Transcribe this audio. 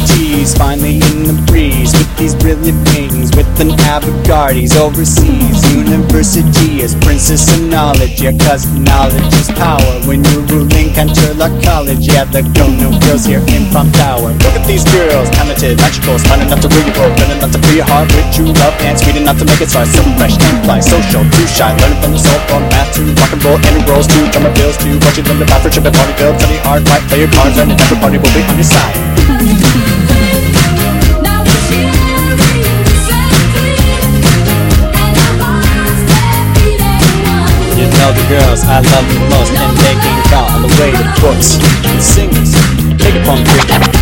G's finally in the breeze with these brilliant wings, with an avant-gardes overseas. University is princess of knowledge, yeah, cause knowledge is power. When you're ruling Canterlot College, yeah, the go-no girls here in Prom Tower. Look at these girls, talented, magical, smart enough to rule your world, good enough to fill your heart with true love, and sweet enough to make it start. So fresh and fly, social, too shy, learning from the soul, from math to rock and roll, and rolls to drummer bills to watching them about for tripping party bill. Study hard, fight, play your cards, and everybody will be on your side. You know the girls I love the most, and they can count on the way to books and singers. Take it from 3.